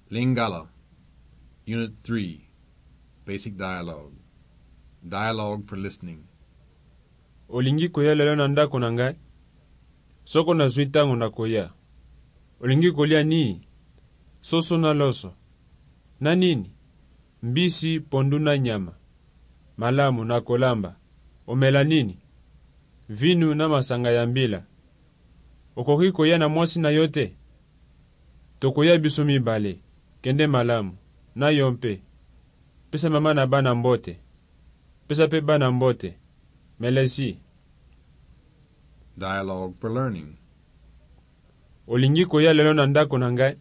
Lingala, Unit 3, Basic Dialogue. Dialogue for listening. Olingi koya lelo na ndako na ngai? Soko nazwi ntango na koya. Olingi kolia nini? Soso na loso. Na nini? Mbisi, pondu na nyama. Malamu na kolamba. Omela nini? Vinu na masanga ya mbila. Okoki koya na mwasi na yote? Tokoya biso mibale. Kende malamu. Na yompe. Pesa mama na bana mbote. Pesa pe bana mbote. Melesi. Dialogue for learning. Olingi koya lelo na ndako na ngai?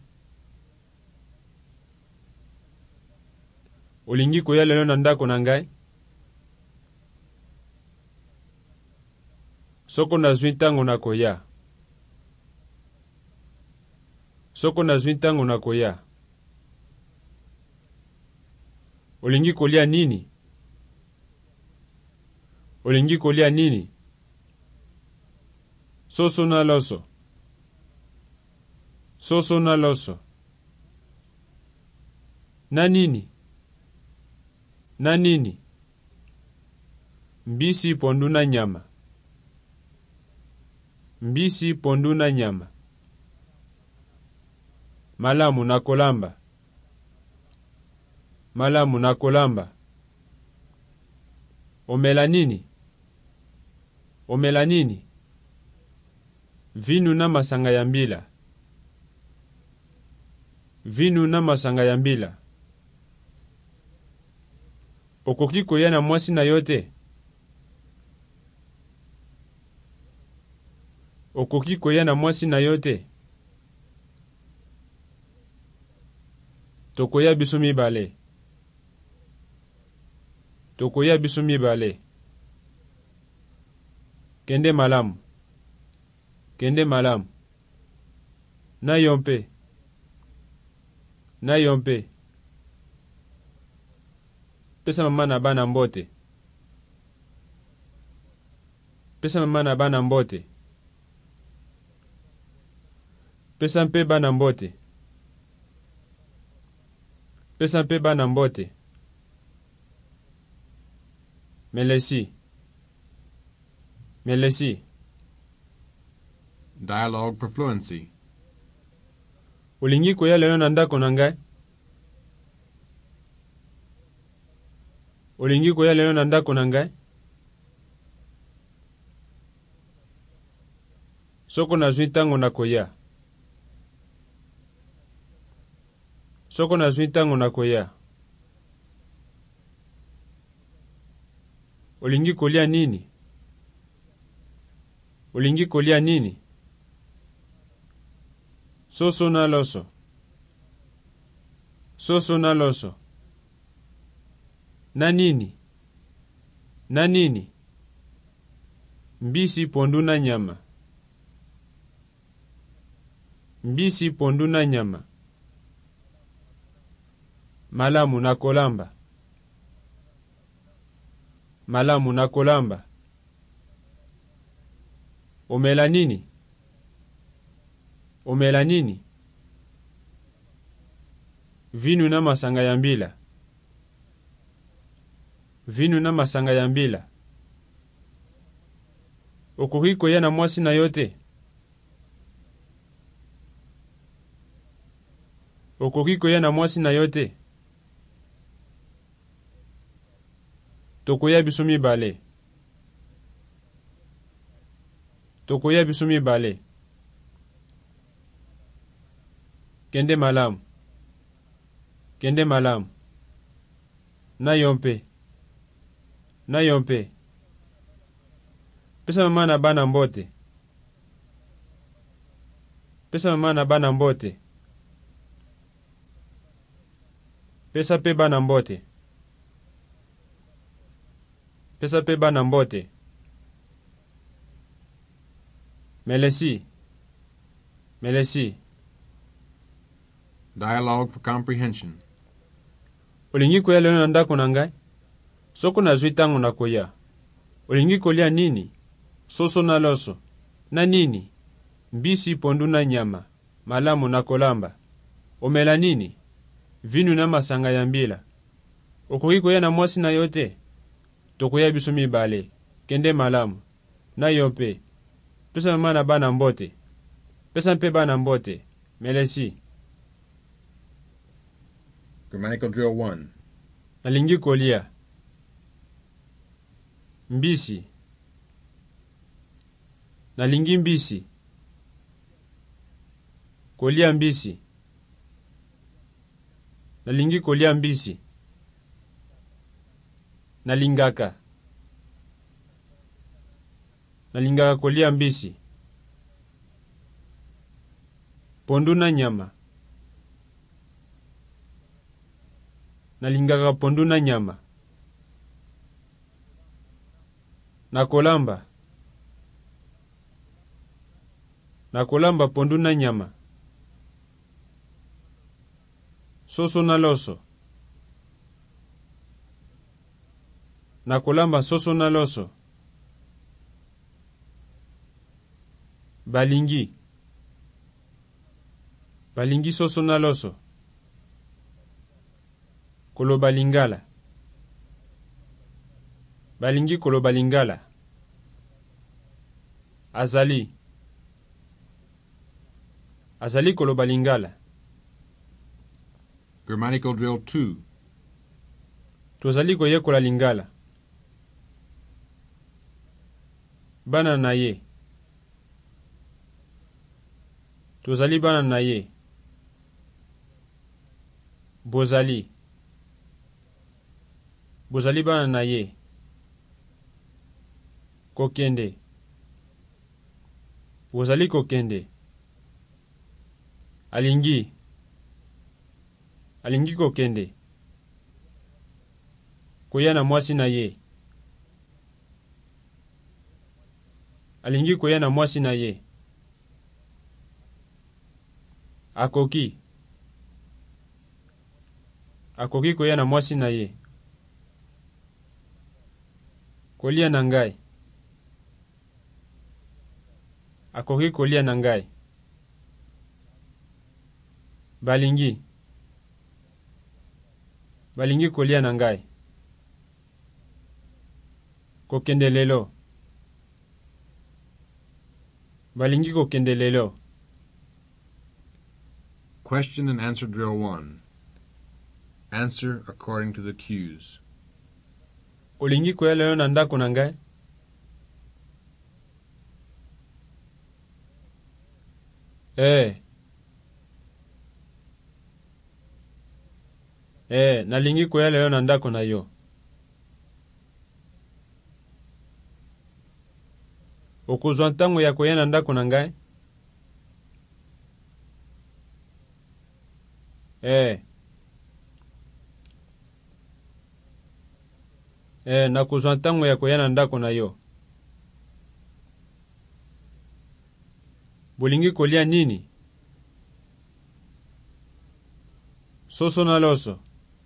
Olingi koya lelo na ndako na ngai? Soko nazwi ntango na koya. Soko nazwi ntango na koya. Olingi kolia nini? Olingi kolia nini? Soso na loso. Soso na loso. Na nini? Na nini? Mbisi, pondu na nyama. Mbisi, pondu na nyama. Malamu na kolamba. Malamu na kolamba. Omela nini? Omela nini? Vinu na masanga ya mbila. Vinu na masanga ya mbila. Okoki koya na mwasi na yote? Okoki koya na mwasi na yote? Tokoya biso mibale. Tokoya biso mibale. Kende malamu. Kende malamu. Na yompe. Na yompe. Pesa mama na bana mbote. Pesa mama na bana mbote. Pesa mpe bana mbote. Pesa mpe bana mbote. Melesi. Melesi. Dialogue for fluency. Olingi koya lelo na ndako na ngai? Olingi koya lelo na ndako na ngai? Soko nazwi ntango na koya. Soko nazwi ntango na koya. Olingi kolia nini? Olingi kolia nini? Soso na loso. Soso na loso. Na nini? Na nini? Mbisi, pondu na nyama. Mbisi, pondu na nyama. Malamu na kolamba. Malamu na kolamba. Omela nini? Omela nini? Vinu na masanga ya mbila. Vinu na masanga ya mbila. Okoki koya na mwasi na yote? Okoki koya na mwasi na yote? Tokoya biso mibale. Tokoya biso mibale. Kende malamu. Kende malamu. Na yompe. Na yompe. Pesa mama na bana mbote. Pesa mama na bana mbote. Pesa pe bana mbote. Pesa pe bana mbote. Melesi. Melesi. Dialogue for comprehension. Olingi koya lelo na ndako na ngai? Soko nazwi ntango na koya. Olingi kolia nini? Soso na loso. Na nini? Mbisi, pondu na nyama. Malamu na kolamba. Omela nini? vinu na masanga ya mbila. Okoki koya na mwasi na yo te? Tokoya biso mibale. Kende malamu. Na yo pe. Pesa mama na bana mbote. Pesa mpe bana mbote. Melesi. Grammatical drill 1. Nalingi kolia. Mbisi. Nalingi mbisi. Kolia mbisi. Nalingi kolia mbisi. Nalingaka. Nalingaka kolia mbisi. Pondu na nyama. Nalingaka pondu na nyama. Nakolamba. Nakolamba pondu na nyama. Soso na loso. Nakolamba soso na loso. Balingi. Balingi soso na loso. Koloba lingala. Balingi koloba lingala. Azali. Azali koloba lingala. Grammatical drill 2. Tozali koyekola lingala. Bana na ye. Tozali bana na ye. Bozali. Bozali bana na ye. Kokende. Bozali kokende. Alingi. Alingi kokende. Koya na mwasi na ye. Alingi koya na mwasi na ye. Akoki. Akoki koya na mwasi na ye. Kolia na ngai. Akoki kolia na ngai. Balingi. Balingi kolia na ngai. Kokende lelo. Balingi kokende lelo. Question and answer drill 1. Answer according to the cues. Olingi koya lelo na ndako na ngai? Nalingi koya lelo na ndako na yo. Okozwa ntango ya koya na ndako na ngai? Nakozwa ntango ya koya na ndako na yo. Bolingi kolia nini? Soso na loso.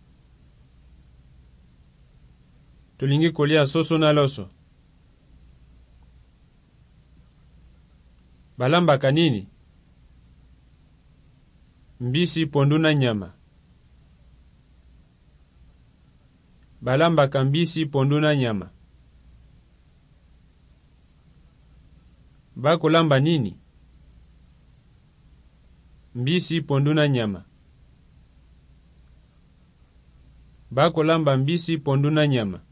Tolingi kolia soso na loso. Balambaka nini? Mbisi pondu na nyama. Balambaka mbisi pondu na nyama. Bakolamba nini? Mbisi pondu na nyama. Bakolamba mbisi pondu na nyama.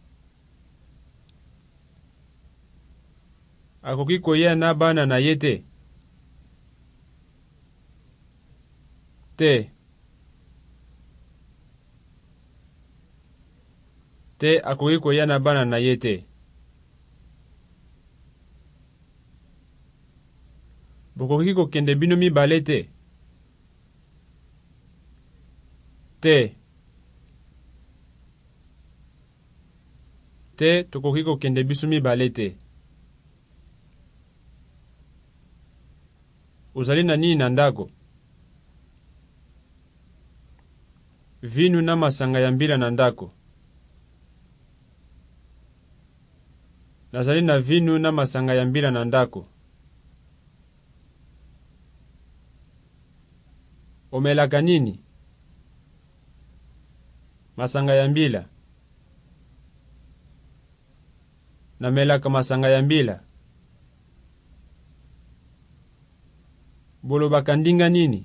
Akoki koya na bana na ye te? Te akoki koya na bana na ye te. Bokoki kokende bino mibale te? Te tokoki kokende biso mibale te. Ozali na nini na ndako? Vinu na masanga ya mbila na ndako. Nazali na vinu na masanga ya mbila na ndako. Omelaka nini? masanga ya mbila. Namelaka masanga ya mbila. Bolobaka ndinga nini?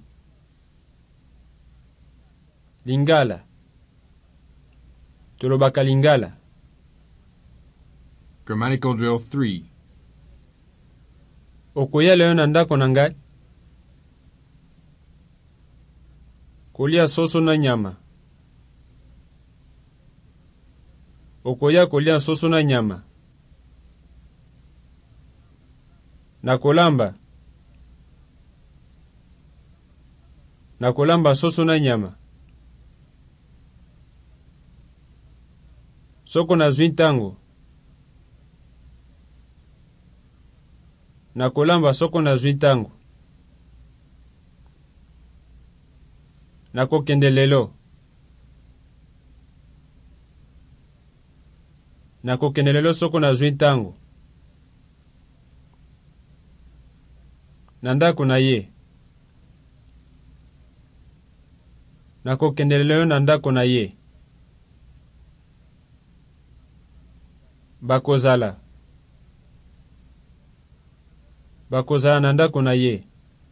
Lingala. Tolobaka lingala. Grammatical drill 3. Okoya leo na ndako na ngai? Kolia soso na nyama. Okoya kolia soso na nyama. Na kolamba. Na kolamba soso na nyama. Soko na zwi ntango. Na kolamba soko na zwi ntango. Na kokende lelo. Na kokende lelo soko na zwi ntango. Na ndako na ye. Na kokende lelo na ndako na ye. Bakozala. Bakozala na ndako na ye.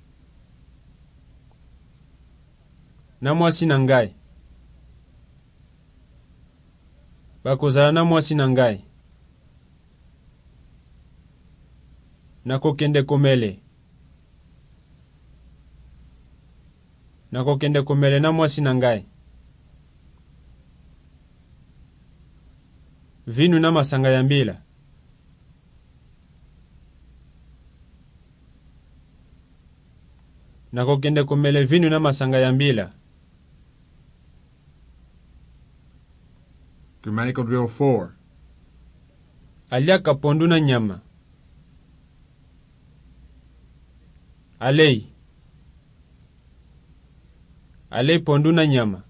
Na mwasi na ngai. Bakozala na mwasi na ngai. Na kokende komele. Na kokende komele na mwasi na ngai. Vinu na masanga ya mbila. Na kokende komele vinu na masanga ya mbila. Grammatical drill 4. Aliaka pondu na nyama. Alei. Alei pondu na nyama.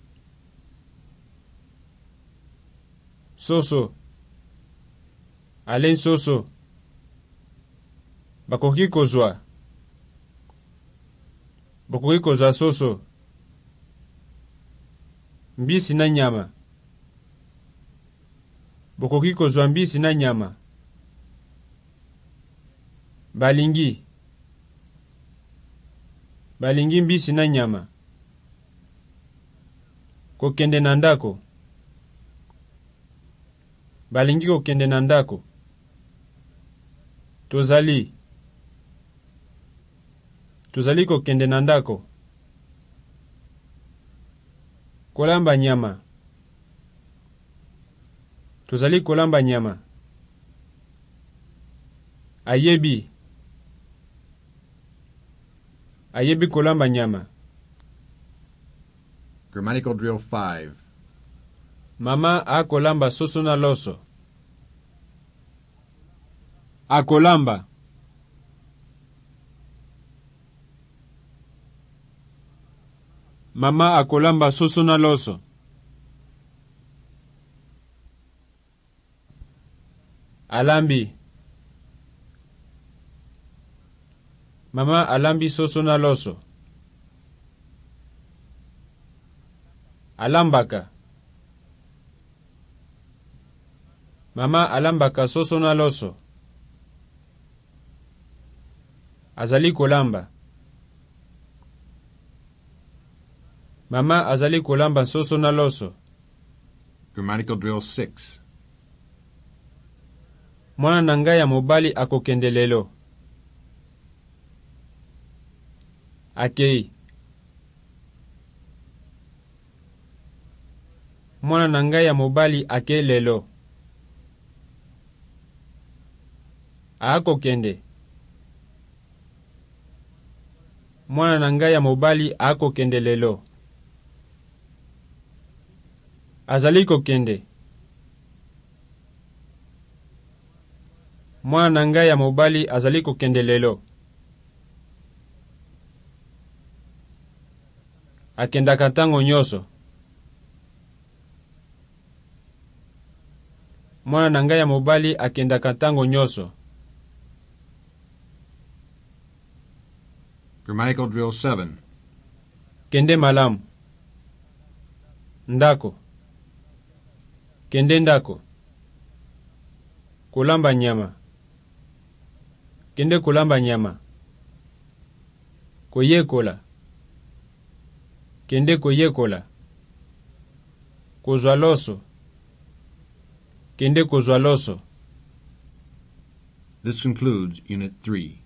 Soso. Alei soso. Bakoki kozwa. Bakoki kozwa soso. Mbisi na nyama. Bakoki kozwa mbisi na nyama. Balingi. Balingi mbisi na nyama. Kokende na ndako. Balingi kokende na ndako. Tozali. Tozali kokende na ndako. Kolamba nyama. Tozali kolamba nyama. Ayebi. Ayebi kolamba nyama. Grammatical drill 5. Mama akolamba soso na loso. Akolamba. Mama akolamba soso na loso. Alambi. Mama alambi soso na loso. Alambaka. Mama alambaka soso na loso. Azali kolamba. Mama azali kolamba soso na loso. Grammatical drill 6. Mwana na ngai ya mobali akokende lelo. Akei. Mwana na ngai ya mobali akei lelo. Akokende. Mwana na ngai ya mobali akokende lelo. Azali kokende. Mwana na ngai ya mobali azali kokende lelo. Akendaka ntango nyonso. Mwana na ngai ya mobali akendaka ntango nyonso. Grammatical drill 7. Kende malamu. Ndako. Kende ndako. Kulamba nyama. Kende kulamba nyama. Koyekola. Kende koyekola. Kozwa loso. Kende kozwa loso. This concludes Unit 3.